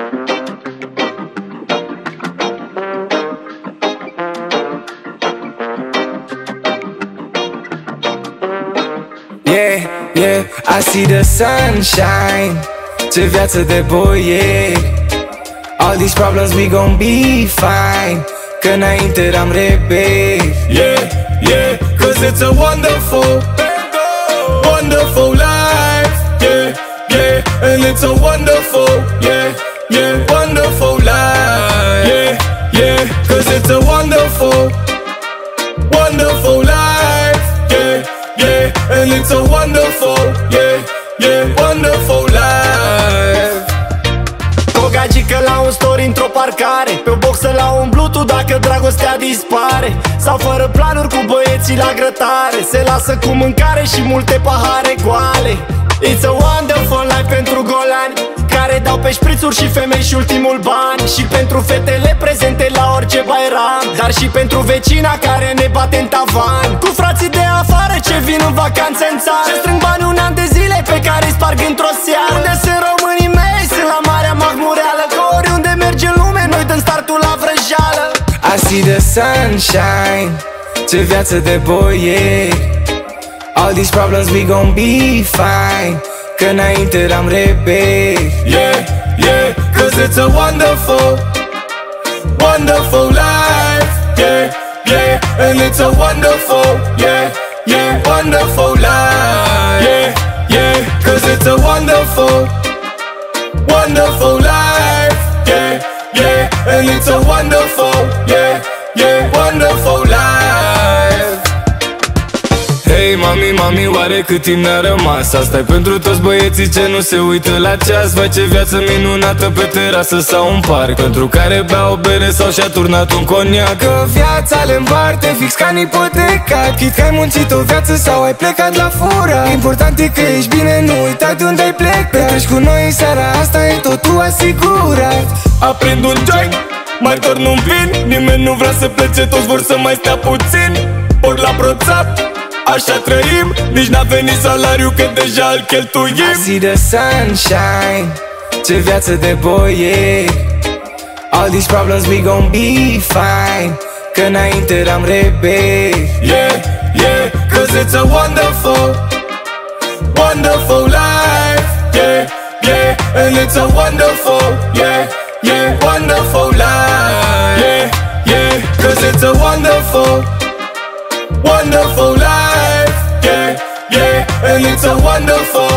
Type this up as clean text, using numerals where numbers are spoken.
Yeah, yeah, I see the sunshine. Ce viață de boieri. All these problems we gon' be fine. Că înainte eram rebeli. Yeah, yeah, cause it's a wonderful, wonderful life. Yeah, yeah, and it's a wonderful, yeah, yeah, wonderful life. Yeah, yeah, cause it's a wonderful, wonderful life. Yeah, yeah, and it's a wonderful, yeah, yeah, wonderful life. O gagică la un story într-o parcare, pe o boxă la un bluetooth dacă dragostea dispare. Sau fără planuri cu băieții la grătare, se lasă cu mâncare și multe pahare goale. It's a wonderful life pentru golani care dau pe șprițuri și femei și ultimul ban. Și pentru fetele prezente la orice bairam, dar și pentru vecina care ne bate în tavan. Cu frații de afară ce vin în vacanță în țară, ce strâng bani un an de zile pe care îi sparg într-o seară. Unde sunt românii mei? Sunt la Marea Mahmureală, că oriunde merge în lume noi dăm startul la vrăjeală. I see the sunshine. Ce viață de boieri. All these problems we gon' be fine. Că înainte eram rebeli. Yeah, yeah, cause it's a wonderful, wonderful life. Yeah, yeah, and it's a wonderful, yeah, yeah, wonderful life. Yeah, yeah, cause it's a wonderful, wonderful life. Yeah, yeah, and it's a wonderful, yeah, yeah, wonderful life. Hei mami, mami, oare cât timp ne-a rămas? Asta-i pentru toți băieții ce nu se uită la ceas. Vai ce viață minunată pe terasă sau un parc, pentru care bea o bere sau și-a turnat un coniac. Că viața le împarte fix ca în ipotecat. Chit că ai muncit o viață sau ai plecat la fura, important e că ești bine, nu uita de unde ai plecat. Petreci cu noi în seara asta, e totul asigurat. Aprind un joint, mai torn un vin. Nimeni nu vrea să plece, toți vor să mai stea puțin. Ori la broțap, așa trăim. Nici n-a venit salariu că deja îl cheltuim. I see the sunshine. Ce viață de boieri. All these problems we gon' be fine. Că înainte eram rebeli. Yeah, yeah, cause it's a wonderful, wonderful life. Yeah, yeah, and it's a wonderful, yeah, yeah, wonderful life. Yeah, yeah, cause it's a wonderful, wonderful life. Yeah, yeah, and it's a wonderful